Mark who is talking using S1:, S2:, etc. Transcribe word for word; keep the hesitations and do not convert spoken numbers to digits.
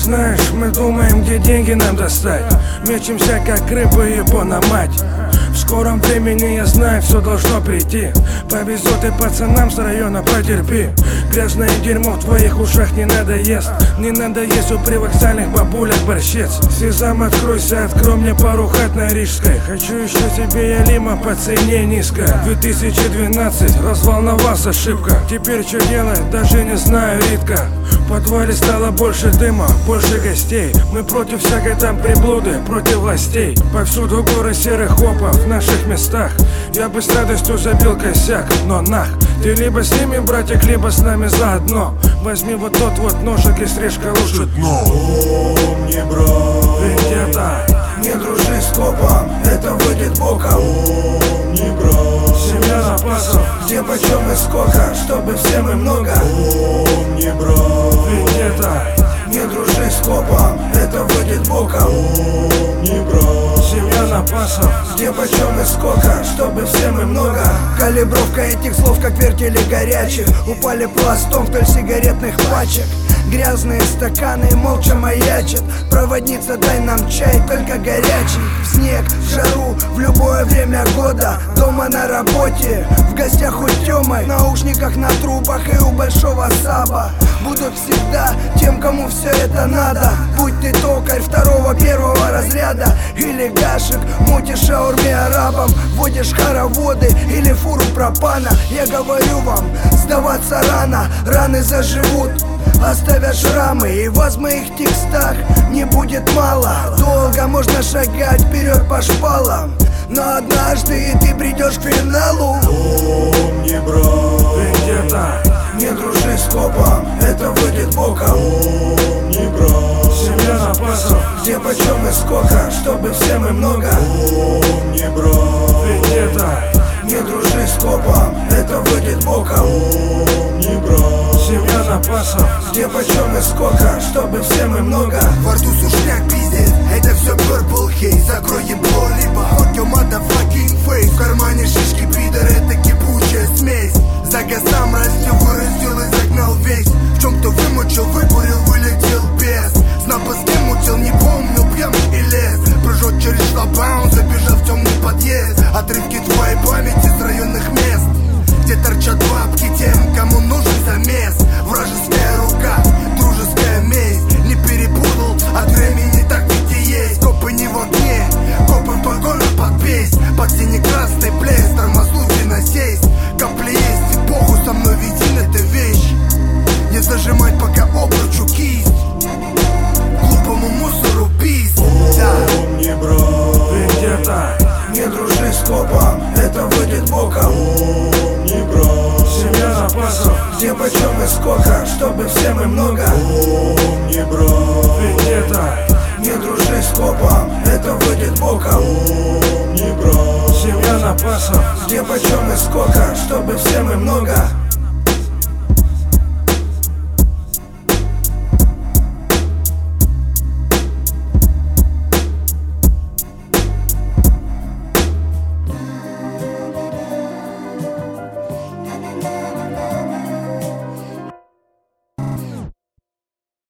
S1: Знаешь, мы думаем, где деньги нам достать. Мечемся, как рыбы, ебана мать. В скором времени, я знаю, все должно прийти. Повезет и пацанам с района, потерпи. Грязное дерьмо в твоих ушах не надоест. Не надоест у привокзальных бабулек борщец. Сезам, откройся, открой мне пару хат на Рижской. Хочу еще тебе я лима по цене низкая. две тысячи двенадцать, развал на вас ошибка. Теперь что делать, даже не знаю, Ритка. В подвале стало больше дыма, больше гостей. Мы против всякой там приблуды, против властей. Повсюду горы серых хопов в наших местах. Я бы с радостью забил косяк, но нах. Ты либо с ними, братик, либо с нами заодно. Возьми вот тот вот ножик и срежь лучше дно.
S2: Помни, брат,
S1: вендетта,
S2: не дружи с копом, это выйдет боком. Помни, брат,
S1: семья запасов,
S2: где почем и сколько, чтобы всем и много. Помни, брат,
S1: вендетта,
S2: не дружи с копом, это выйдет боком. Помни, брат,
S1: семья запасов,
S2: где почем и сколько, чтобы всем и много. Калибровка этих слов, как вертели горячих, упали пластом вдоль сигаретных пачек. Грязные стаканы молча маячат. Проводница, дай нам чай, только горячий. В снег, в жару, в любое время года. Дома, на работе, в гостях у Тёмы. В наушниках, на трубах и у большого саба. Будут всегда тем, кому все это надо. Будь ты токарь второго, первого разряда, или гашек, мутишь шаурме арабам, водишь хороводы или фуру пропана. Я говорю вам, сдаваться рано, раны заживут, оставят шрамы, и вас в моих текстах не будет мало. Долго можно шагать вперед по шпалам, но однажды ты придешь к финалу. Помни, брат,
S1: вендетта,
S2: не дружи с копом, это выйдет боком. Помни, брат,
S1: семья запасов,
S2: где почем и сколько, чтобы всем и много. Помни, брат,
S1: вендетта,
S2: не дружи с копом, это выйдет боком. Помни, брат,
S1: семья запасов,
S2: где почем и сколько, чтобы всем и много.
S3: Во рту сушняк, пиздец, это все purple haze. Закрой ебло, либо hot your motherfucking face. В кармане шишки, пидор, это кипучая смесь. За газам растил, вырастил и загнал весь. В чем-то вымучил, выкурил, вылетел без. Снапа с кем мутил, не помню, пьем и лес. Прыжок через шлагбаум, забежав в темный подъезд. Отрывки твоей памяти с районных мест, где торчат бабки тем, кому нужен замес. Вражеская рука, дружеская месть. Не перепутал, от времени так ведь и есть. Копы не в огне, копы в балконе подпись. Под сине-красный плес, тормознуть и насесть. Капли есть и похуй, со мной виден эта вещь. Не зажимать, пока обручу кисть. Глупому мусору пись.
S2: Помни, брат,
S1: вендетта,
S2: не дружи с копом, это выйдет боком. Помни, брат,
S1: семья запасов,
S2: где почем и сколько, чтобы всем и много. Помни, брат,
S1: вендетта,
S2: не дружи с копом, это выйдет боком. Помни, брат,
S1: семья запасов,
S2: где почем и сколько, чтобы всем и много.